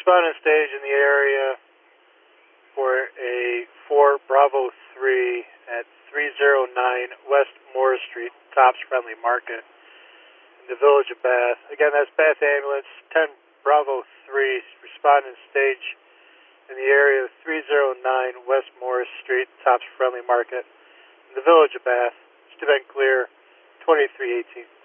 responding stage in the area for a 4 Bravo 3 at 309 West Morris Street, Tops Friendly Market, in the Village of Bath. Again, that's Bath Ambulance 10 Bravo 3, responding stage in the area of 309 West Morris Street, Tops Friendly Market, in the Village of Bath. It's to been clear, 2318.